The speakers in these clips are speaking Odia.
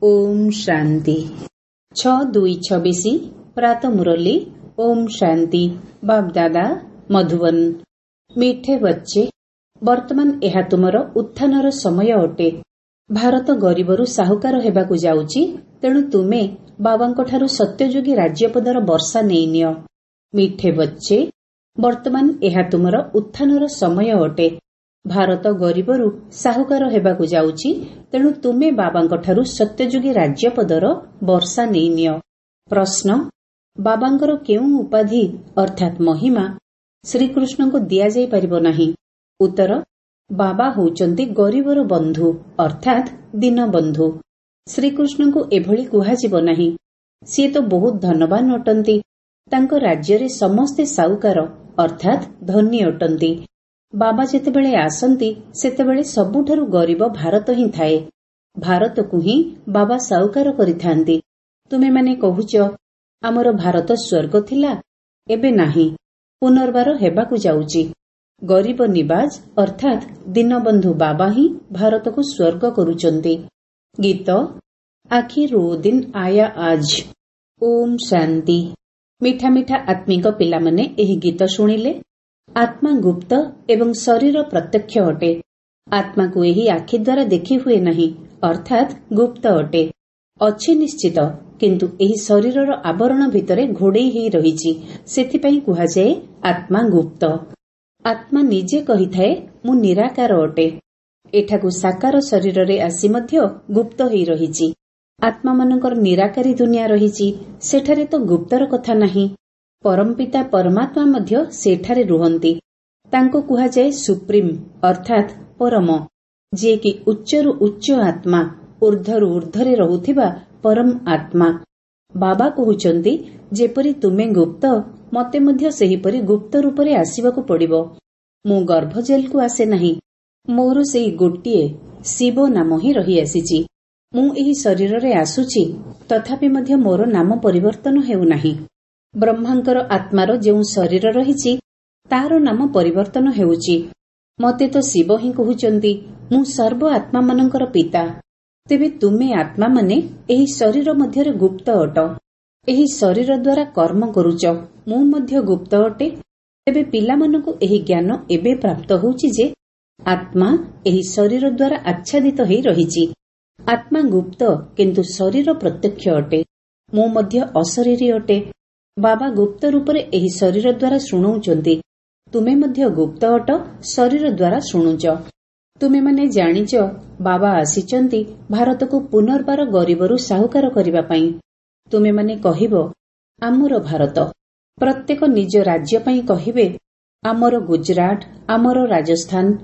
ओम शांति 6/2/26 प्रातः मुरली। ओम शांति। बाप दादा मधुबन। मिठे बच्चे, वर्तमान एहा तुमर उत्थानर समय अटे। भारत गरीबरू साहुकार हेबाकु जाउची, तेणु तुमे बाबांकठारु सत्ययोगी राज्यपदर वर्षा नेई नियो। मिठे बच्चे, वर्तमान एहा तुमर उत्थानर समय अटे। भारत गरीबरू साहुकार हेबाकु जाउची, तेणु तुमे बाबांकठारु सत्ययोगी राज्यपदर वर्षा नेई नियो। प्रश्न, बाबांकर केउ उपाधि अर्थात महिमा श्रीकृष्ण को दिया जाई परिबो नाही? उत्तर, बाबा होउचंती गरीबर बंधु अर्थात दीन बंधु। श्रीकृष्ण को एभली कुहाजिबो नाही। सी तो बहुत धनवान अटंती। तांको राज्य रे समस्ते साहुकार अर्थात धनी अटंती। बाबा जेतेबेले आसंती सेतेबेले सबुठारु गरीब भारत ही थाए। भारत को ही बाबा साहुकार करिथांती। तुमे माने कहुच आमर भारत स्वर्ग थिला, एबे नाही, पुनर्बार हेबाकु जाउची। गरीब निवाज अर्थात दीनबंधु बाबा ही भारत को स्वर्ग करुचंती। गीत आखिर वो दिन आया आज। ओम शांति। मीठा मीठा आत्मिक पिला माने एही गीत सुनिले। आत्मा गुप्त एवं शरीर प्रत्यक्ष अटे। आत्मा को यही आखि द्वारा देखी हुए नहीं अर्थात गुप्त अटे। अछि निश्चित, किंतु एही शरीरर आवरण भितरे घोड़ेई ही रहिछि, सेथिपई कुहा जाए आत्मा गुप्त। आत्मा निजे कहिथाए मु निराकार अटे। एठाकु साकार शरीर रे आसी मध्य गुप्त ही रहिछि। आत्मा मानकर निराकारी दुनिया रहिछि, सेठारे तो गुप्तर कथा नाही। परमपिता परमात्मा मध्य सेठारे रुहंती। तांको कुहा जाए सुप्रीम अर्थात परम, जे कि उच्चरु उच्च आत्मा, ऊर्ध्वरु ऊर्ध्वरे रहुथिबा परम आत्मा। बाबा कहुचंती जेपरि तुमे गुप्त, मते मध्य सेहीपरि गुप्त रूपरे आसीबाकु पड़िबो। मु गर्भजेल को आसे नाही। मोर सेही गोटिए शिव नाम ही रही आसीची। मु एही शरीर रे आसुची, तथापि मध्य मोर नाम परिवर्तन हेउ नाही। ब्रह्मांकर आत्मार जेउ शरीर रहिछि तार नाम परिवर्तन हेउची। मते तो शिव ही कहुचंती मु सर्व आत्मा मानकर पिता। तेबे तुमे आत्मा माने एही शरीर मध्यरे गुप्त अट। एही शरीर द्वारा कर्म करूच, मु मध्य गुप्त अटे। तेबे पिलामानकु एही ज्ञान एबे प्राप्त होउची जे आत्मा एही शरीर द्वारा आच्छादित हेई रहिछि। आत्मा गुप्त किंतु शरीर प्रत्यक्ष अटे। मु मध्य अशरीरी अटे। बाबा गुप्त रूपरे एही शरीर द्वारा शुणौचंती। तुमे मध्य गुप्त अट, शरीर द्वारा शुणुच। तुमे माने जानिच बाबा आसीचंती भारत को पुनर्बार गरीबरू साहुकार करिबा पई। तुमे माने कहिबो आमर भारत। प्रत्येक निज राज्य पई कहिबे आमर गुजरात, आमर राजस्थान।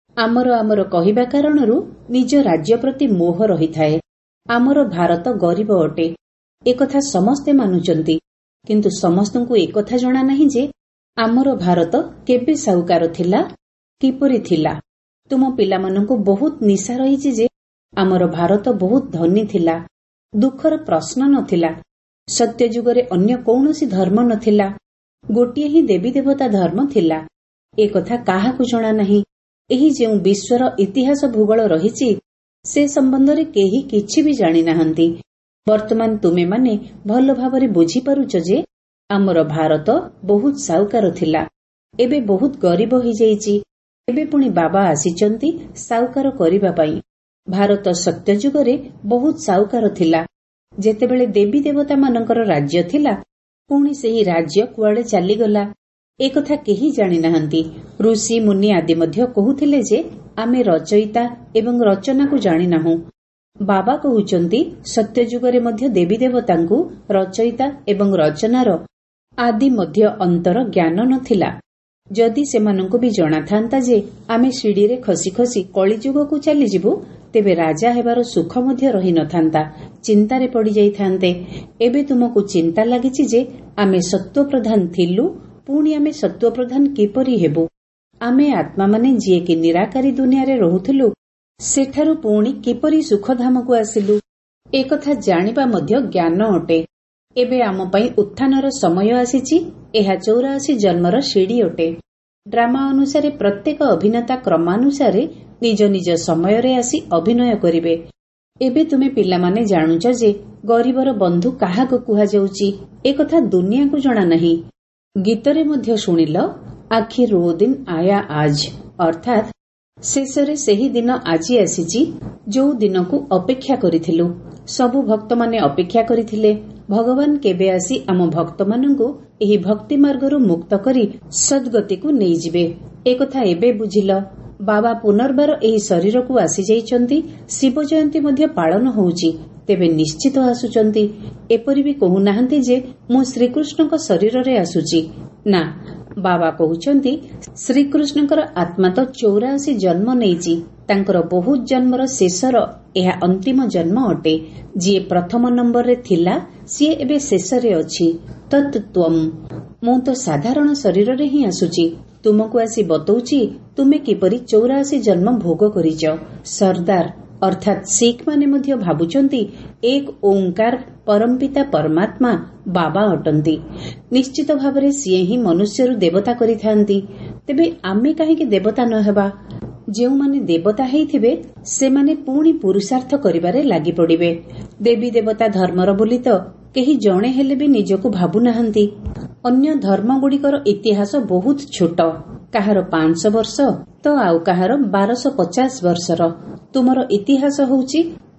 आमर कहिबा कारणरू निज राज्य प्रति मोह रहिथाए। आमर भारत गरीब अटे, एकथा समस्ते मानुचंती, किंतु समस्तଙ୍କୁ एकथा जणा नाही जे आमर भारत केबे साहुकार थिला, किपरि थिला। तुम पिलामानଙ୍କୁ बहुत निशा रहिछि जे आमर भारत बहुत धनी थिला। दुखर प्रश्न नथिला। सत्य जुगरे अन्य कौनसी धर्म नथिला। गोटिए ही देवी देवता धर्म थिला। एकथा काहाकु जणा नाही। एही जेउ विश्वर इतिहास भूगोल रहिछि से संबंधरे केही किछि भी जानि नाहंती। वर्तमान तुमे माने भल भावरे बुझी पारुच जे आमर भारत बहुत साहुकार थिला, एबे बहुत गरीब हो जाइछि। एबे पुणी बाबा आसीचंती साहुकार करिबा पई। भारत सत्य जुगरे बहुत साहुकार थिला। जेतेबेले देवी देवता मानकर राज्य थिला, पुणी सेही राज्य कुआडे चलीगला, एकथा केही जानि नाहंती। ऋषि मुनि आदि मध्य कहुथिले जे आमे रचयिता एवं रचना को जानि नाहु। बाबा कहुचंती सत्य जुगरे मध्य देवी देवतांकु रचयिता एवं रचनार आदि मध्य अंतर ज्ञान नथिला। जदि सेमानंकु भी जणा थांता जे आमे सीढ़ी रे खसी खसी कलिजुग को चली जिबु, तेबे राजा हेबार सुख मध्य रही नथांता, चिंतारे पड़ी जाइथांते। एबे तुमको चिंता लागिछि जे आमे सत्व प्रधान थिलु, पुणी आमे सत्व प्रधान किपरि हेबु। आमे आत्मा माने जिए कि निराकारी दुनिया रे रहुथिलु, सेठारु पुणी किपरि सुखधाम को आसिलु, एकथा जानिबा मध्य ज्ञान अटे। एबे आम पई उत्थानर समय आसीछि। एहा 84 जन्मर सीढ़ी अटे। ड्रामा अनुसारे प्रत्येक अभिनेता क्रमानुसारे निज निज समय रे आसी अभिनय करिवे। ଏବେ ତୁମେ ପିଲାମାନେ ଜାଣୁଛ ଯେ ଗରିବର ବନ୍ଧୁ କାହାକୁ କୁହାଯାଉଛି, ଏକଥା ଦୁନିଆକୁ ଜଣା ନାହିଁ। ଗୀତରେ ମଧ୍ୟ ଶୁଣିଲ, ଆଖିର ଓ ଦିନ ଆୟା ଆଜ, ଅର୍ଥାତ୍ ଶେଷରେ ସେହି ଦିନ ଆଜି ଆସିଛି ଯୋଉ ଦିନକୁ ଅପେକ୍ଷା କରିଥିଲୁ। ସବୁ ଭକ୍ତମାନେ ଅପେକ୍ଷା କରିଥିଲେ ଭଗବାନ କେବେ ଆସି ଆମ ଭକ୍ତମାନଙ୍କୁ ଏହି ଭକ୍ତି ମାର୍ଗରୁ ମୁକ୍ତ କରି ସଦ୍ଗତିକୁ ନେଇଯିବେ। ଏକଥା ଏବେ ବୁଝିଲ। ବାବା ପୁନର୍ବାର ଏହି ଶରୀରକୁ ଆସିଯାଇଛନ୍ତି। ଶିବ ଜୟନ୍ତୀ ମଧ୍ୟ ପାଳନ ହେଉଛି, ତେବେ ନିଶ୍ଚିତ ଆସୁଛନ୍ତି। ଏପରି ବି କହୁନାହାନ୍ତି ଯେ ମୁଁ ଶ୍ରୀକୃଷ୍ଣଙ୍କ ଶରୀରରେ ଆସୁଛି। ନା, ବାବା କହୁଛନ୍ତି ଶ୍ରୀକୃଷ୍ଣଙ୍କର ଆତ୍ମା ତ 84 ଜନ୍ମ ନେଇଛି। ତାଙ୍କର ବହୁତ ଜନ୍ମର ଶେଷର ଏହା ଅନ୍ତିମ ଜନ୍ମ ଅଟେ। ଯିଏ ପ୍ରଥମ ନମ୍ବରରେ ଥିଲା ସିଏ ଏବେ ଶେଷରେ ଅଛି। ତତ୍ ତ୍ୱମ୍। ମୁଁ ତ ସାଧାରଣ ଶରୀରରେ ହିଁ ଆସୁଛି। ତୁମକୁ ଆସି ବତଉଛି ତୁମେ କିପରି 84 ଜନ୍ମ ଭୋଗ କରିଛ। ସର୍ଦ୍ଦାର ଅର୍ଥାତ୍ ଶିଖ ମାନେ ମଧ୍ୟ ଭାବୁଛନ୍ତି ଏକ ଓଙ୍କାର ପରମପିତା ପରମାତ୍ମା ବାବା ଅଟନ୍ତି। ନିଶ୍ଚିତ ଭାବରେ ସିଏ ହିଁ ମନୁଷ୍ୟରୁ ଦେବତା କରିଥାନ୍ତି। ତେବେ ଆମେ କାହିଁକି ଦେବତା ନ ହେବା? ଯେଉଁମାନେ ଦେବତା ହେଇଥିବେ ସେମାନେ ପୁଣି ପୁରୁଷାର୍ଥ କରିବାରେ ଲାଗି ପଡ଼ିବେ। ଦେବୀ ଦେବତା ଧର୍ମର ବୋଲି ତ କେହି ଜଣେ ହେଲେ ବି ନିଜକୁ ଭାବୁନାହାନ୍ତି। ଅନ୍ୟ ଧର୍ମଗୁଡ଼ିକର ଇତିହାସ ବହୁତ ଛୋଟ। କାହାର 500 ବର୍ଷ ତ ଆଉ କାହାର 1250 ବର୍ଷର। ତୁମର ଇତିହାସ ହେଉଛି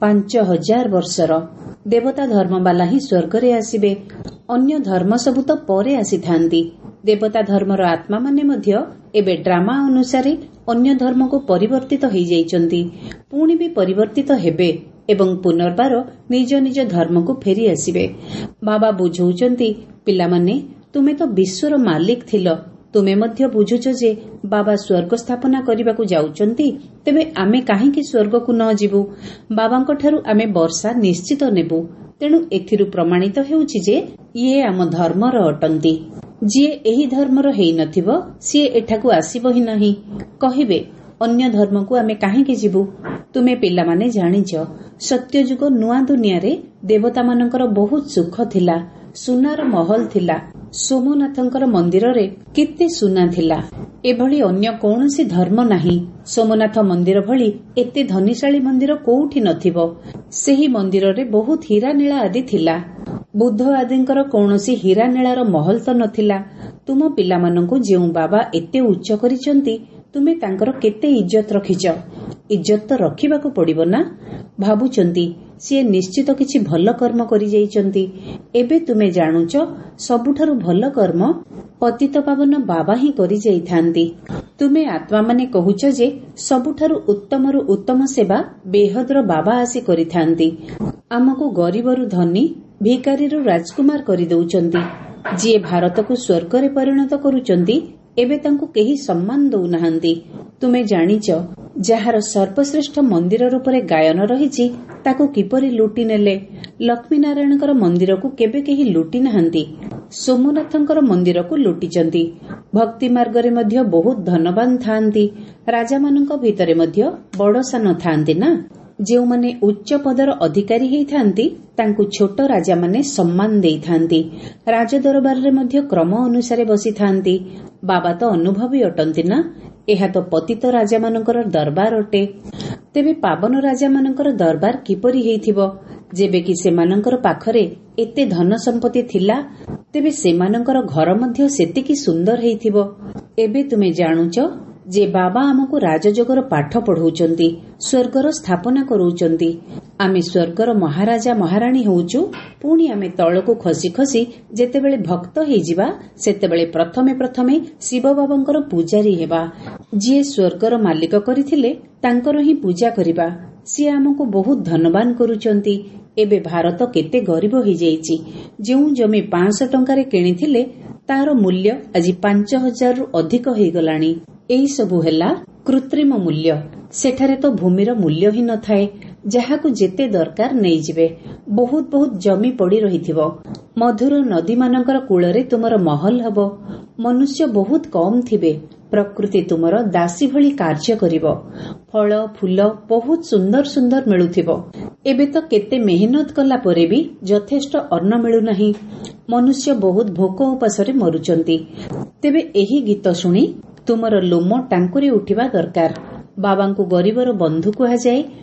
5000 ବର୍ଷର। ଦେବତା ଧର୍ମବାଲା ହିଁ ସ୍ୱର୍ଗରେ ଆସିବେ। ଅନ୍ୟ ଧର୍ମ ସବୁ ତ ପରେ ଆସିଥାନ୍ତି। ଦେବତା ଧର୍ମର ଆତ୍ମାମାନେ ମଧ୍ୟ ଏବେ ଡ୍ରାମା ଅନୁସାରେ ଅନ୍ୟ ଧର୍ମକୁ ପରିବର୍ତ୍ତିତ ହୋଇଯାଇଛନ୍ତି। ପୁଣି ବି ପରିବର୍ତ୍ତିତ ହେବେ ଏବଂ ପୁନର୍ବାର ନିଜ ନିଜ ଧର୍ମକୁ ଫେରି ଆସିବେ। ବାବା ବୁଝଉଛନ୍ତି, ପିଲାମାନେ ତୁମେ ତ ବିଶ୍ୱର ମାଲିକ ଥିଲ। ତୁମେ ମଧ୍ୟ ବୁଝୁଛ ଯେ ବାବା ସ୍ୱର୍ଗ ସ୍ଥାପନା କରିବାକୁ ଯାଉଛନ୍ତି। ତେବେ ଆମେ କାହିଁକି ସ୍ୱର୍ଗକୁ ନ ଯିବୁ? ବାବାଙ୍କଠାରୁ ଆମେ ବର୍ଷା ନିଶ୍ଚିତ ନେବୁ। ତେଣୁ ଏଥିରୁ ପ୍ରମାଣିତ ହେଉଛି ଯେ ଇଏ ଆମ ଧର୍ମର ଅଟନ୍ତି। ଯିଏ ଏହି ଧର୍ମର ହେଇନଥିବ ସିଏ ଏଠାକୁ ଆସିବ ହିଁ ନାହିଁ। କହିବେ ଅନ୍ୟ ଧର୍ମକୁ ଆମେ କାହିଁକି ଯିବୁ? ତୁମେ ପିଲାମାନେ ଜାଣିଛ, ସତ୍ୟଯୁଗ ନୂଆ ଦୁନିଆରେ ଦେବତାମାନଙ୍କର ବହୁତ ସୁଖ ଥିଲା। ସୁନାର ମହଲ ଥିଲା। ସୋମନାଥଙ୍କର ମନ୍ଦିରରେ କେତେ ସୁନା ଥିଲା। ଏଭଳି ଅନ୍ୟ କୌଣସି ଧର୍ମ ନାହିଁ। ସୋମନାଥ ମନ୍ଦିର ଭଳି ଏତେ ଧନୀଶାଳୀ ମନ୍ଦିର କୋଉଠି ନଥିବ। ସେହି ମନ୍ଦିରରେ ବହୁତ ହୀରାନୀଳା ଆଦି ଥିଲା। ବୁଦ୍ଧ ଆଦିଙ୍କର କୌଣସି ହୀରାନୀଳାର ମହଲ ତ ନଥିଲା। ତୁମ ପିଲାମାନଙ୍କୁ ଯେଉଁ ବାବା ଏତେ ଉଚ୍ଚ କରିଛନ୍ତି, ତୁମେ ତାଙ୍କର କେତେ ଇଜ୍ଜତ ରଖିଛ। ଇଜ୍ଜତ ତ ରଖିବାକୁ ପଡ଼ିବ ନା। ଭାବୁଛନ୍ତି ସିଏ ନିଶ୍ଚିତ କିଛି ଭଲ କର୍ମ କରିଯାଇଛନ୍ତି। ଏବେ ତୁମେ ଜାଣୁଛ ସବୁଠାରୁ ଭଲ କର୍ମ ପତିତ ପାବନ ବାବା ହିଁ କରିଯାଇଥାନ୍ତି। ତୁମେ ଆତ୍ମାମାନେ କହୁଛ ଯେ ସବୁଠାରୁ ଉତ୍ତମରୁ ଉତ୍ତମ ସେବା ବେହଦର ବାବା ଆସି କରିଥାନ୍ତି। ଆମକୁ ଗରିବରୁ ଧନୀ, ଭିକାରୀରୁ ରାଜକୁମାର କରିଦେଉଛନ୍ତି। ଯିଏ ଭାରତକୁ ସ୍ୱର୍ଗରେ ପରିଣତ କରୁଛନ୍ତି, ଏବେ ତାଙ୍କୁ କେହି ସମ୍ମାନ ଦଉନାହାନ୍ତି। ତୁମେ ଜାଣିଛ ଯାହାର ସର୍ବଶ୍ରେଷ୍ଠ ମନ୍ଦିର ରୂପରେ ଗାୟନ ରହିଛି ତାକୁ କିପରି ଲୁଟି ନେଲେ। ଲକ୍ଷ୍ମୀନାରାୟଣଙ୍କର ମନ୍ଦିରକୁ କେବେ କେହି ଲୁଟି ନାହାନ୍ତି। ସୋମନାଥଙ୍କର ମନ୍ଦିରକୁ ଲୁଟିଛନ୍ତି। ଭକ୍ତି ମାର୍ଗରେ ମଧ୍ୟ ବହୁତ ଧନବାନ ଥାଆନ୍ତି। ରାଜାମାନଙ୍କ ଭିତରେ ମଧ୍ୟ ବଡ଼ ସାନ ଥାଆନ୍ତି ନା। ଯେଉଁମାନେ ଉଚ୍ଚ ପଦର ଅଧିକାରୀ ହେଇଥାନ୍ତି ତାଙ୍କୁ ଛୋଟ ରାଜାମାନେ ସମ୍ମାନ ଦେଇଥାନ୍ତି। ରାଜଦରବାରରେ ମଧ୍ୟ କ୍ରମ ଅନୁସାରେ ବସିଥାନ୍ତି। ବାବା ତ ଅନୁଭବୀ ଅଟନ୍ତି ନା। ଏହା ତ ପତିତ ରାଜାମାନଙ୍କର ଦରବାର ଅଟେ। ତେବେ ପାବନ ରାଜାମାନଙ୍କର ଦରବାର କିପରି ହେଇଥିବ? ଯେବେକି ସେମାନଙ୍କର ପାଖରେ ଏତେ ଧନ ସମ୍ପତ୍ତି ଥିଲା, ତେବେ ସେମାନଙ୍କର ଘର ମଧ୍ୟ ସେତିକି ସୁନ୍ଦର ହେଇଥିବ। ଏବେ ତୁମେ ଜାଣୁଛ ଯେ ବାବା ଆମକୁ ରାଜଯୋଗର ପାଠ ପଢଉଛନ୍ତି, ସ୍ୱର୍ଗର ସ୍ଥାପନା କରାଉଛନ୍ତି। ଆମେ ସ୍ୱର୍ଗର ମହାରାଜା ମହାରାଣୀ ହେଉଛୁ। ପୁଣି ଆମେ ତଳକୁ ଖସି ଖସି ଯେତେବେଳେ ଭକ୍ତ ହେଇଯିବା, ସେତେବେଳେ ପ୍ରଥମେ ପ୍ରଥମେ ଶିବ ବାବାଙ୍କର ପୂଜାରୀ ହେବା। ଯିଏ ସ୍ୱର୍ଗର ମାଲିକ କରିଥିଲେ ତାଙ୍କର ହିଁ ପୂଜା କରିବା। ସିଏ ଆମକୁ ବହୁତ ଧନବାନ କରୁଛନ୍ତି। ଏବେ ଭାରତ କେତେ ଗରିବ ହେଇଯାଇଛି। ଯେଉଁ ଜମି 500 ଟଙ୍କାରେ କିଣିଥିଲେ ତାର ମୂଲ୍ୟ ଆଜି 5000ରୁ ଅଧିକ ହେଇଗଲାଣି। ଏହି ସବୁ ହେଲା କୃତ୍ରିମ ମୂଲ୍ୟ। ସେଠାରେ ତ ଭୂମିର ମୂଲ୍ୟ ହିଁ ନଥାଏ। ଯାହାକୁ ଯେତେ ଦରକାର ନେଇଯିବେ। ବହୁତ ବହୁତ ଜମି ପଡ଼ି ରହିଥିବ। ମଧୁର ନଦୀମାନଙ୍କର କୂଳରେ ତୁମର ମହଲ ହେବ। ମନୁଷ୍ୟ ବହୁତ କମ୍ ଥିବେ। ପ୍ରକୃତି ତୁମର ଦାସୀ ଭଳି କାର୍ଯ୍ୟ କରିବ। ଫଳ ଫୁଲ ବହୁତ ସୁନ୍ଦର ସୁନ୍ଦର ମିଳୁଥିବ। ଏବେ ତ କେତେ ମେହନତ କଲା ପରେ ବି ଯଥେଷ୍ଟ ଅନ୍ନ ମିଳୁନାହିଁ। ମନୁଷ୍ୟ ବହୁତ ଭୋକ ଉପାସରେ ମରୁଛନ୍ତି। ତେବେ ଏହି ଗୀତ ଶୁଣି ତୁମର ଲୋମ ଟାଙ୍କୁରି ଉଠିବା ଦରକାର। ବାବାଙ୍କୁ ଗରିବର ବନ୍ଧୁ କୁହାଯାଏ।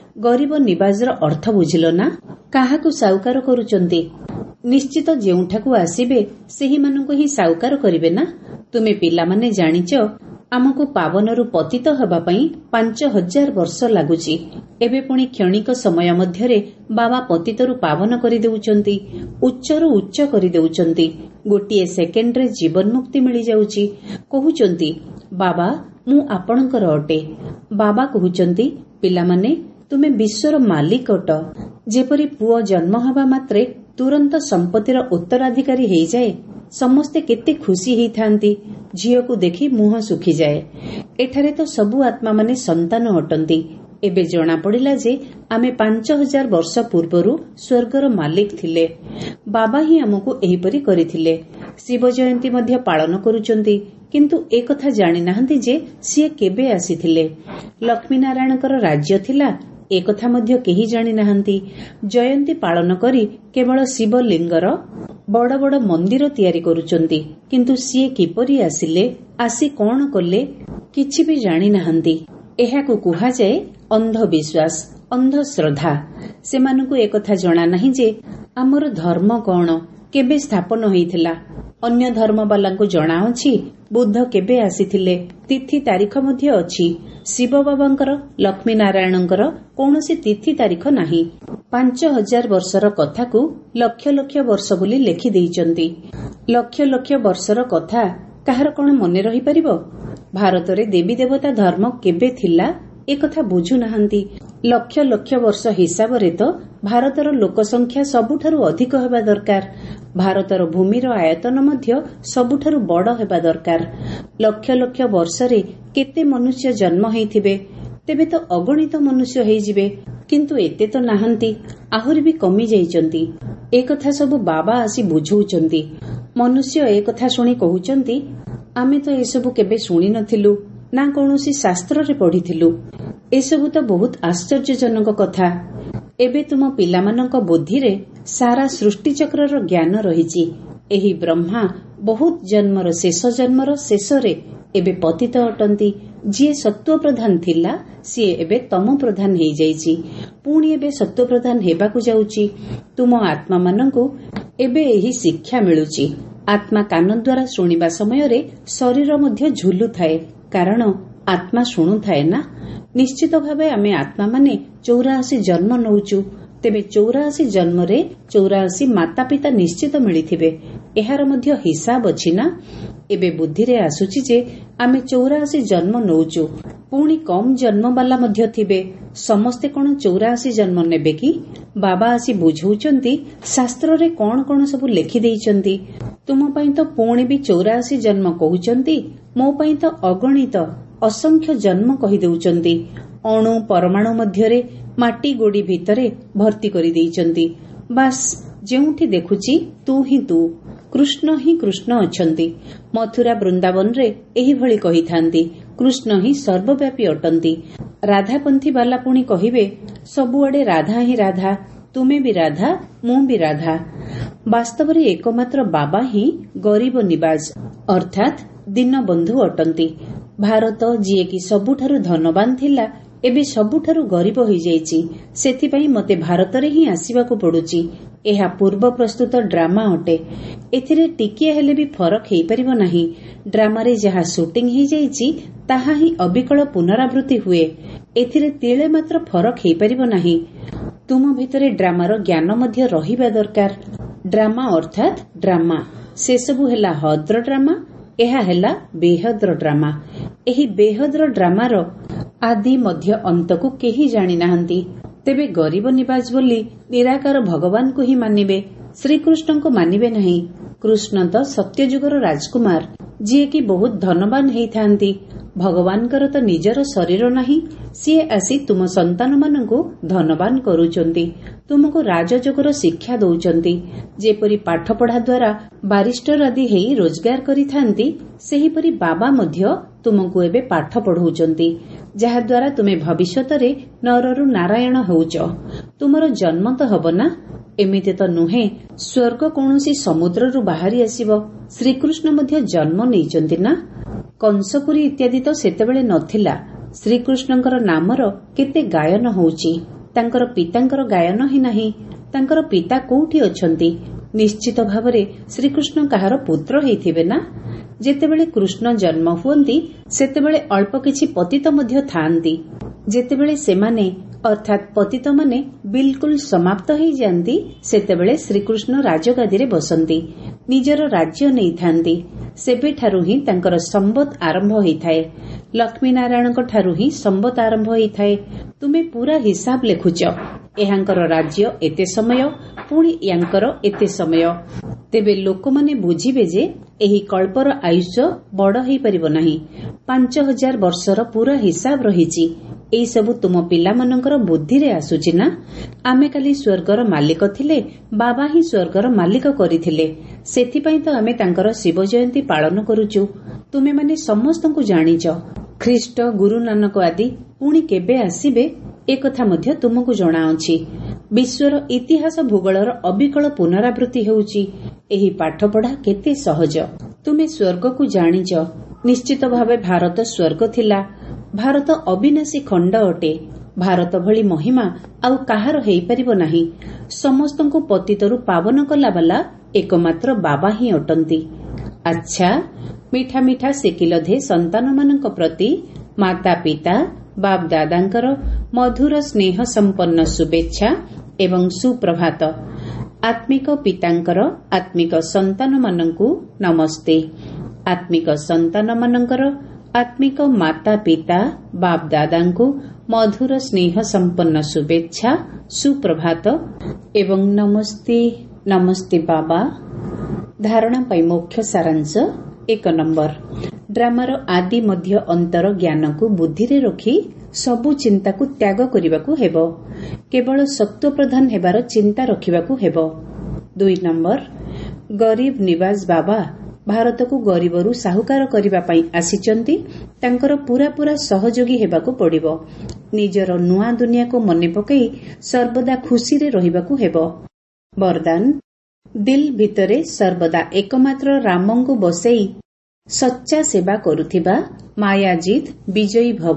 ଗରିବ ନିବାଜର ଅର୍ଥ ବୁଝିଲ ନା? କାହାକୁ ସାଉକାର କରୁଛନ୍ତି? ନିଶ୍ଚିତ ଯେଉଁଠାକୁ ଆସିବେ ସେହିମାନଙ୍କୁ ହିଁ ସାଉକାର କରିବେ ନା? ତୁମେ ପିଲାମାନେ ଜାଣିଛ ଆମକୁ ପାବନରୁ ପତିତ ହେବା ପାଇଁ 5000 ବର୍ଷ ଲାଗୁଛି। ଏବେ ପୁଣି କ୍ଷଣିକ ସମୟ ମଧ୍ୟରେ ବାବା ପତିତରୁ ପାବନ କରିଦେଉଛନ୍ତି, ଉଚ୍ଚରୁ ଉଚ୍ଚ କରିଦେଉଛନ୍ତି। ଗୋଟିଏ ସେକେଣ୍ଡରେ ଜୀବନ ମୁକ୍ତି ମିଳିଯାଉଛି। କହୁଛନ୍ତି ବାବା ମୁଁ ଆପଣଙ୍କର ଅଟେ। ବାବା କହୁଛନ୍ତି ପିଲାମାନେ ତୁମେ ବିଶ୍ୱର ମାଲିକ ଅଟ। ଯେପରି ପୁଅ ଜନ୍ମ ହେବା ମାତ୍ରେ ତୁରନ୍ତ ସମ୍ପତ୍ତିର ଉତ୍ତରାଧିକାରୀ ହେଇଯାଏ, ସମସ୍ତେ କେତେ ଖୁସି ହେଇଥାନ୍ତି। ଝିଅକୁ ଦେଖି ମୁହଁ ଶୁଖିଯାଏ। ଏଠାରେ ତ ସବୁ ଆତ୍ମାମାନେ ସନ୍ତାନ ଅଟନ୍ତି। ଏବେ ଜଣାପଡ଼ିଲା ଯେ ଆମେ 5000 ବର୍ଷ ପୂର୍ବରୁ ସ୍ୱର୍ଗର ମାଲିକ ଥିଲେ। ବାବା ହିଁ ଆମକୁ ଏହିପରି କରିଥିଲେ। ଶିବ ଜୟନ୍ତୀ ମଧ୍ୟ ପାଳନ କରୁଛନ୍ତି, କିନ୍ତୁ ଏକଥା ଜାଣିନାହାନ୍ତି ଯେ ସିଏ କେବେ ଆସିଥିଲେ। ଲକ୍ଷ୍ମୀନାରାୟଣଙ୍କର ରାଜ୍ୟ ଥିଲା, ଏକଥା ମଧ୍ୟ କେହି ଜାଣିନାହାନ୍ତି। ଜୟନ୍ତୀ ପାଳନ କରି କେବଳ ଶିବଲିଙ୍ଗର ବଡ଼ ବଡ଼ ମନ୍ଦିର ତିଆରି କରୁଛନ୍ତି, କିନ୍ତୁ ସିଏ କିପରି ଆସିଲେ, ଆସି କଣ କଲେ, କିଛି ବି ଜାଣିନାହାନ୍ତି। ଏହାକୁ କୁହାଯାଏ ଅନ୍ଧବିଶ୍ୱାସ, ଅନ୍ଧଶ୍ରଦ୍ଧା। ସେମାନଙ୍କୁ ଏକଥା ଜଣାନାହିଁ ଯେ ଆମର ଧର୍ମ କଣ, କେବେ ସ୍ଥାପନ ହୋଇଥିଲା। ଅନ୍ୟ ଧର୍ମବାଲାଙ୍କୁ ଜଣାଅଛି ବୁଦ୍ଧ କେବେ ଆସିଥିଲେ, ତିଥି ତାରିଖ ମଧ୍ୟ ଅଛି। ଶିବ ବାବାଙ୍କର, ଲକ୍ଷ୍ମୀନାରାୟଣଙ୍କର କୌଣସି ତିଥି ତାରିଖ ନାହିଁ। 5000 ବର୍ଷର କଥାକୁ ଲକ୍ଷ ଲକ୍ଷ ବର୍ଷ ବୋଲି ଲେଖିଦେଇଛନ୍ତି। ଲକ୍ଷ ଲକ୍ଷ ବର୍ଷର କଥା କାହାର କଣ ମନେ ରହିପାରିବ? ଭାରତରେ ଦେବୀ ଦେବତା ଧର୍ମ କେବେ ଥିଲା ଏକଥା ବୁଝୁନାହାନ୍ତି। ଲକ୍ଷ ଲକ୍ଷ ବର୍ଷ ହିସାବରେ ତ ଭାରତର ଲୋକସଂଖ୍ୟା ସବୁଠାରୁ ଅଧିକ ହେବା ଦରକାର। ଭାରତର ଭୂମିର ଆୟତନ ମଧ୍ୟ ସବୁଠାରୁ ବଡ଼ ହେବା ଦରକାର। ଲକ୍ଷ ଲକ୍ଷ ବର୍ଷରେ କେତେ ମନୁଷ୍ୟ ଜନ୍ମ ହେଇଥିବେ? ତେବେ ତ ଅଗଣିତ ମନୁଷ୍ୟ ହେଇଯିବେ, କିନ୍ତୁ ଏତେ ତ ନାହାନ୍ତି, ଆହୁରି ବି କମି ଯାଇଛନ୍ତି। ଏକଥା ସବୁ ବାବା ଆସି ବୁଝଉଛନ୍ତି। ମନୁଷ୍ୟ ଏକଥା ଶୁଣି କହୁଛନ୍ତି ଆମେ ତ ଏସବୁ କେବେ ଶୁଣି ନଥିଲୁ, ନା କୌଣସି ଶାସ୍ତ୍ରରେ ପଢିଥିଲୁ। ଏସବୁ ତ ବହୁତ ଆଶ୍ଚର୍ଯ୍ୟଜନକ କଥା। ଏବେ ତୁମ ପିଲାମାନଙ୍କ ବୁଦ୍ଧିରେ ସାରା ସୃଷ୍ଟିଚକ୍ରର ଜ୍ଞାନ ରହିଛି। ଏହି ବ୍ରହ୍ମା ବହୁତ ଜନ୍ମର ଶେଷ ଜନ୍ମର ଶେଷରେ ଏବେ ପତିତ ଅଟନ୍ତି। ଯିଏ ସତ୍ୱପ୍ରଧାନ ଥିଲା ସିଏ ଏବେ ତମ ପ୍ରଧାନ ହେଇଯାଇଛି, ପୁଣି ଏବେ ସତ୍ୱପ୍ରଧାନ ହେବାକୁ ଯାଉଛି। ତୁମ ଆତ୍ମାମାନଙ୍କୁ ଏବେ ଏହି ଶିକ୍ଷା ମିଳୁଛି। ଆତ୍ମା କାନ ଦ୍ୱାରା ଶୁଣିବା ସମୟରେ ଶରୀର ମଧ୍ୟ ଝୁଲୁଥାଏ, କାରଣ ଆତ୍ମା ଶୁଣୁଥାଏ ନା। ନିଶ୍ଚିତ ଭାବେ ଆମେ ଆତ୍ମାମାନେ 84 ଜନ୍ମ ନେଉଛୁ। ତେବେ 84 ଜନ୍ମରେ 84 ମାତା ପିତା ନିଶ୍ଚିତ ମିଳିଥିବେ। ଏହାର ମଧ୍ୟ ହିସାବ ଅଛି ନା। ଏବେ ବୁଦ୍ଧିରେ ଆସୁଛି ଯେ ଆମେ 84 ଜନ୍ମ ନେଉଛୁ, ପୁଣି କମ୍ ଜନ୍ମବାଲା ମଧ୍ୟ ଥିବେ। ସମସ୍ତେ କଣ 84 ଜନ୍ମ ନେବେ କି? ବାବା ଆସି ବୁଝଉଛନ୍ତି ଶାସ୍ତ୍ରରେ କଣ କଣ ସବୁ ଲେଖିଦେଇଛନ୍ତି। ତୁମ ପାଇଁ ତ ପୁଣି ବି 84 ଜନ୍ମ କହୁଛନ୍ତି, ମୋ ପାଇଁ ତ ଅଗଣିତ ଅସଂଖ୍ୟ ଜନ୍ମ କହିଦେଉଛନ୍ତି। ଅଣୁ ପରମାଣୁ ମଧ୍ୟରେ ମାଟି ଗୋଡ଼ି ଭିତରେ ଭର୍ତ୍ତି କରିଦେଇଛନ୍ତି। ବାସ୍ ଯେଉଁଠି ଦେଖୁଛି ତୁ ହିଁ ତୁ, କୃଷ୍ଣ ହିଁ କୃଷ୍ଣ ଅଛନ୍ତି। ମଥୁରା ବୃନ୍ଦାବନରେ ଏହିଭଳି କହିଥାନ୍ତି, କୃଷ୍ଣ ହିଁ ସର୍ବବ୍ୟାପୀ ଅଟନ୍ତି। ରାଧାପନ୍ଥୀ ବାଲା ପୁଣି କହିବେ ସବୁଆଡେ ରାଧା ହିଁ ରାଧା, ତୁମେ ବି ରାଧା, ମୁଁ ବି ରାଧା। ବାସ୍ତବରେ ଏକମାତ୍ର ବାବା ହିଁ ଗରିବ ନିବାଜ ଅର୍ଥାତ୍ ଦୀନବନ୍ଧୁ ଅଟନ୍ତି। ଭାରତ ଯିଏକି ସବୁଠାରୁ ଧନବାନ ଥିଲା, ଏବେ ସବୁଠାରୁ ଗରିବ ହୋଇଯାଇଛି। ସେଥିପାଇଁ ମୋତେ ଭାରତରେ ହିଁ ଆସିବାକୁ ପଡୁଛି। ଏହା ପୂର୍ବ ପ୍ରସ୍ତୁତ ଡ୍ରାମା ଅଟେ। ଏଥିରେ ଟିକିଏ ହେଲେ ବି ଫରକ ହେଇପାରିବ ନାହିଁ। ଡ୍ରାମାରେ ଯାହା ସୁଟିଂ ହେଇଯାଇଛି ତାହା ହିଁ ଅବିକଳ ପୁନରାବୃତ୍ତି ହୁଏ। ଏଥିରେ ତିଳେ ମାତ୍ର ଫରକ ହେଇପାରିବ ନାହିଁ। ତୁମ ଭିତରେ ଡ୍ରାମାର ଜ୍ଞାନ ମଧ୍ୟ ରହିବା ଦରକାର। ଡ୍ରାମା ଅର୍ଥାତ୍ ଡ୍ରାମା, ସେସବୁ ହେଲା ହଦ୍ର ଡ୍ରାମା, ଏହା ହେଲା ବେହଦ୍ର ଡ୍ରାମା। ଏହି ବେହଦ୍ର ଡ୍ରାମାର ଆଦି ମଧ୍ୟ ଅନ୍ତକୁ କେହି ଜାଣିନାହାନ୍ତି। ତେବେ ଗରିବ ନିବାଜ ବୋଲି ନିରାକାର ଭଗବାନଙ୍କୁ ହିଁ ମାନିବେ, ଶ୍ରୀକୃଷ୍ଣଙ୍କୁ ମାନିବେ ନାହିଁ। କୃଷ୍ଣ ତ ସତ୍ୟଯୁଗର ରାଜକୁମାର, ଯିଏକି ବହୁତ ଧନବାନ ହେଇଥାନ୍ତି। ଭଗବାନଙ୍କର ତ ନିଜର ଶରୀର ନାହିଁ, ସିଏ ଆସି ତୁମ ସନ୍ତାନମାନଙ୍କୁ ଧନବାନ କରୁଛନ୍ତି। ତୁମକୁ ରାଜଯୋଗର ଶିକ୍ଷା ଦଉଛନ୍ତି। ଯେପରି ପାଠପଢା ଦ୍ୱାରା ବାରିଷ୍ଟର ଆଦି ହେଇ ରୋଜଗାର କରିଥାନ୍ତି, ସେହିପରି ବାବା ମଧ୍ୟ ତୁମକୁ ଏବେ ପାଠ ପଢଉଛନ୍ତି, ଯାହାଦ୍ୱାରା ତୁମେ ଭବିଷ୍ୟତରେ ନରରୁ ନାରାୟଣ ହେଉଛ। ତୁମର ଜନ୍ମ ତ ହବ ନା, ଏମିତି ତ ନୁହେଁ ସ୍ୱର୍ଗ କୌଣସି ସମୁଦ୍ରରୁ ବାହାରି ଆସିବ। ଶ୍ରୀକୃଷ୍ଣ ମଧ୍ୟ ଜନ୍ମ ନେଇଛନ୍ତି ନା। କଂସପୁରୀ ଇତ୍ୟାଦି ତ ସେତେବେଳେ ନଥିଲା। ଶ୍ରୀକୃଷ୍ଣଙ୍କର ନାମର କେତେ ଗାୟନ ହେଉଛି। ତାଙ୍କର ପିତାଙ୍କର ଗାୟନ ହିଁ ନାହିଁ। ତାଙ୍କର ପିତା କୋଉଠି ଅଛନ୍ତି? ନିଶ୍ଚିତ ଭାବରେ ଶ୍ରୀକୃଷ୍ଣ କାହାର ପୁତ୍ର ହେଇଥିବେ ନା। ଯେତେବେଳେ କୃଷ୍ଣ ଜନ୍ମ ହୁଅନ୍ତି ସେତେବେଳେ ଅଳ୍ପ କିଛି ପତିତ ମଧ୍ୟ ଥାଆନ୍ତି। ଯେତେବେଳେ ସେମାନେ ଅର୍ଥାତ୍ ପତିତମାନେ ବିଲକୁଲ ସମାପ୍ତ ହେଇଯାଆନ୍ତି ସେତେବେଳେ ଶ୍ରୀକୃଷ୍ଣ ରାଜଗାଦିରେ ବସନ୍ତି, ନିଜର ରାଜ୍ୟ ନେଇଥାନ୍ତି। ସେବେଠାରୁ ହିଁ ତାଙ୍କର ସମ୍ବତ ଆରମ୍ଭ ହୋଇଥାଏ। ଲକ୍ଷ୍ମୀନାରାୟଣଙ୍କ ଠାରୁ ହିଁ ସମ୍ବତ ଆରମ୍ଭ ହୋଇଥାଏ। ତୁମେ ପୁରା ହିସାବ ଲେଖୁଛ, ଏହାଙ୍କର ରାଜ୍ୟ ଏତେ ସମୟ, ପୁଣି ୟାଙ୍କର ଏତେ ସମୟ। ତେବେ ଲୋକମାନେ ବୁଝିବେ ଯେ ଏହି କଳ୍ପର ଆୟୁଷ ବଡ଼ ହୋଇପାରିବ ନାହିଁ। 5000 ବର୍ଷର ପୁରା ହିସାବ ରହିଛି। ଏହିସବୁ ତୁମ ପିଲାମାନଙ୍କର ବୁଦ୍ଧିରେ ଆସୁଛି ନା? ଆମେ କାଲି ସ୍ୱର୍ଗର ମାଲିକ ଥିଲେ, ବାବା ହିଁ ସ୍ୱର୍ଗର ମାଲିକ କରିଥିଲେ। ସେଥିପାଇଁ ତ ଆମେ ତାଙ୍କର ଶିବ ଜୟନ୍ତୀ ପାଳନ କରୁଛୁ। ତୁମେମାନେ ସମସ୍ତଙ୍କୁ ଜାଣିଛ। ଖ୍ରୀଷ୍ଟ, ଗୁରୁ ନାନକ ଆଦି ପୁଣି କେବେ ଆସିବେ ଏକଥା ମଧ୍ୟ ତୁମକୁ ଜଣାଅଛି। ବିଶ୍ୱର ଇତିହାସ ଭୂଗୋଳର ଅବିକଳ ପୁନରାବୃତ୍ତି ହେଉଛି। ଏହି ପାଠପଢ଼ା କେତେ ସହଜ। ତୁମେ ସ୍ୱର୍ଗକୁ ଜାଣିଛ। ନିଶ୍ଚିତ ଭାବେ ଭାରତ ସ୍ୱର୍ଗ ଥିଲା। ଭାରତ ଅବିନାଶୀ ଖଣ୍ଡ ଅଟେ। ଭାରତ ଭଳି ମହିମା ଆଉ କାହାର ହେଇପାରିବ ନାହିଁ। ସମସ୍ତଙ୍କୁ ପତିତରୁ ପାବନ କଲାବାଲା ଏକମାତ୍ର ବାବା ହିଁ ଅଟନ୍ତି। ଆଚ୍ଛା, ମିଠା ମିଠା ସେକିଲଧେ ସନ୍ତାନମାନଙ୍କ ପ୍ରତି ମାତା ପିତା ବାପ ଦାଦାଙ୍କର ମଧୁର ସ୍ନେହ ସମ୍ପନ୍ନ ଶୁଭେଚ୍ଛା ଏବଂ ସୁପ୍ରଭାତ। ଆତ୍ମିକ ପିତାଙ୍କର ଆତ୍ମିକ ସନ୍ତାନମାନଙ୍କୁ ନମସ୍ତେ। ଆତ୍ମିକ ସନ୍ତାନମାନଙ୍କର ଆତ୍ମିକ ମାତା ପିତା ବାପ ଦାଦାଙ୍କୁ ମଧୁର ସ୍ନେହ ସମ୍ପନ୍ନ ଶୁଭେଚ୍ଛା, ସୁପ୍ରଭାତ ଏବଂ ନମସ୍ତେ। ନମସ୍ତେ ବାବା। ଧାରଣା ପାଇଁ ମୁଖ୍ୟ ସାରାଂଶ 1 ନମ୍ବର। ଡ୍ରାମାର ଆଦି ମଧ୍ୟ ଅନ୍ତର ଜ୍ଞାନକୁ ବୁଦ୍ଧିରେ ରଖି ସବୁ ଚିନ୍ତାକୁ ତ୍ୟାଗ କରିବାକୁ ହେବ। କେବଳ ସତ୍ତ୍ୱପ୍ରଧାନ ହେବାର ଚିନ୍ତା ରଖିବାକୁ ହେବ। 2 ନମ୍ବର। ଗରିବ ନିବାଜ ବାବା ଭାରତକୁ ଗରିବରୁ ସାହୁକାର କରିବା ପାଇଁ ଆସିଛନ୍ତି। ତାଙ୍କର ପୂରା ସହଯୋଗୀ ହେବାକୁ ପଡ଼ିବ। ନିଜର ନୂଆ ଦୁନିଆକୁ ମନେ ପକାଇ ସର୍ବଦା ଖୁସିରେ ରହିବାକୁ ହେବ। ବରଦାନ। ଦିଲ୍ ଭିତରେ ସର୍ବଦା ଏକମାତ୍ର ରାମଙ୍କୁ ବସେଇ ସଚ୍ଚା ସେବା କରୁଥିବା ମାୟାଜିତ୍ ବିଜୟୀ ଭବ।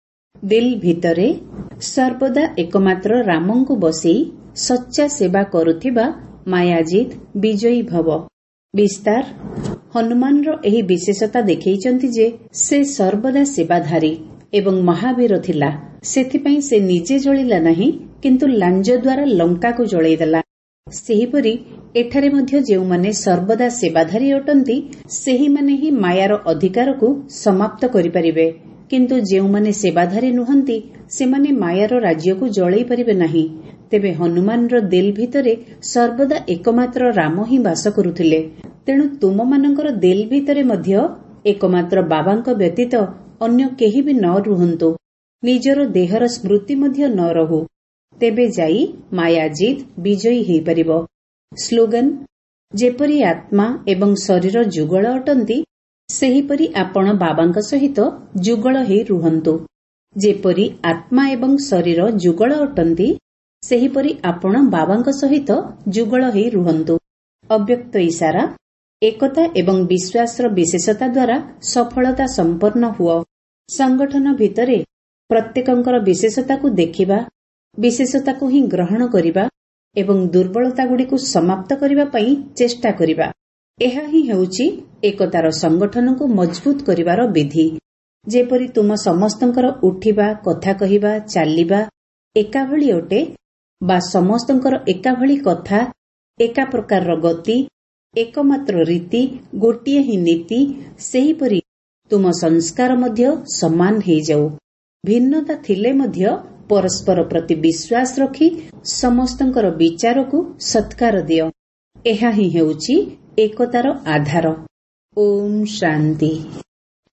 ଦିଲ୍ ଭିତରେ ସର୍ବଦା ଏକମାତ୍ର ରାମଙ୍କୁ ବସେଇ ସଚ୍ଚା ସେବା କରୁଥିବା ମାୟାଜିତ୍ ବିଜୟୀ ଭବ। ବିସ୍ତାର। ହନୁମାନର ଏହି ବିଶେଷତା ଦେଖେଇଛନ୍ତି ଯେ ସେ ସର୍ବଦା ସେବାଧାରୀ ଏବଂ ମହାବୀର ଥିଲା। ସେଥିପାଇଁ ସେ ନିଜେ ଜଳିଲା ନାହିଁ, କିନ୍ତୁ ଲାଞ୍ଜ ଦ୍ୱାରା ଲଙ୍କାକୁ ଜଳେଇଦେଲା। ସେହିପରି ଏଠାରେ ମଧ୍ୟ ଯେଉଁମାନେ ସର୍ବଦା ସେବାଧାରୀ ଅଟନ୍ତି ସେହିମାନେ ହିଁ ମାୟାର ଅଧିକାରକୁ ସମାପ୍ତ କରିପାରିବେ। କିନ୍ତୁ ଯେଉଁମାନେ ସେବାଧାରୀ ନୁହନ୍ତି ସେମାନେ ମାୟାର ରାଜ୍ୟକୁ ଜଳେଇ ପାରିବେ ନାହିଁ। ତେବେ ହନୁମାନର ଦିଲ୍ ଭିତରେ ସର୍ବଦା ଏକମାତ୍ର ରାମ ହିଁ ବାସ କରୁଥିଲେ। ତେଣୁ ତୁମମାନଙ୍କର ଦିଲ୍ ଭିତରେ ମଧ୍ୟ ଏକମାତ୍ର ବାବାଙ୍କ ବ୍ୟତୀତ ଅନ୍ୟ କେହି ବି ନ ରୁହନ୍ତୁ। ନିଜର ଦେହର ସ୍ମୃତି ମଧ୍ୟ ନ ରହୁ। ତେବେ ଯାଇ ମାୟାଜିତ୍ ବିଜୟୀ ହୋଇପାରିବ। ସ୍ଲୋଗାନ। ଯେପରି ଆତ୍ମା ଏବଂ ଶରୀର ଯୁଗଳ ଅଟନ୍ତି ସେହିପରି ଆପଣ ବାବାଙ୍କ ସହିତ ଯୁଗଳ ହେଇ ରୁହନ୍ତୁ। ଯେପରି ଆତ୍ମା ଏବଂ ଶରୀର ଯୁଗଳ ଅଟନ୍ତି ସେହିପରି ଆପଣ ବାବାଙ୍କ ସହିତ ଯୁଗଳ ହେଇ ରୁହନ୍ତୁ। ଅବ୍ୟକ୍ତ ଇସାରା। ଏକତା ଏବଂ ବିଶ୍ୱାସର ବିଶେଷତା ଦ୍ୱାରା ସଫଳତା ସମ୍ପନ୍ନ ହୁଅ। ସଂଗଠନ ଭିତରେ ପ୍ରତ୍ୟେକଙ୍କର ବିଶେଷତାକୁ ଦେଖିବା, ବିଶେଷତାକୁ ହିଁ ଗ୍ରହଣ କରିବା ଏବଂ ଦୁର୍ବଳତାଗୁଡ଼ିକୁ ସମାପ୍ତ କରିବା ପାଇଁ ଚେଷ୍ଟା କରିବା। ଏହା ହିଁ ହେଉଛି ଏକତାର ସଂଗଠନକୁ ମଜବୁତ କରିବାର ବିଧି। ଯେପରି ତୁମ ସମସ୍ତଙ୍କର ଉଠିବା, କଥା କହିବା, ଚାଲିବା ଏକାଭଳି ଅଟେ ବା ସମସ୍ତଙ୍କର ଏକାଭଳି କଥା, ଏକା ପ୍ରକାରର ଗତି, ଏକମାତ୍ର ରୀତି, ଗୋଟିଏ ହିଁ ନୀତି, ସେହିପରି ତୁମ ସଂସ୍କାର ମଧ୍ୟ ସମାନ ହେଇଯାଉ। ଭିନ୍ନତା ଥିଲେ ମଧ୍ୟ ପରସ୍ପର ପ୍ରତି ବିଶ୍ୱାସ ରଖି ସମସ୍ତଙ୍କର ବିଚାରକୁ ସତ୍କାର ଦିଅ। ଏହା ହିଁ ହେଉଛି ଏକତାର ଆଧାର। ଓମ୍ ଶାନ୍ତି।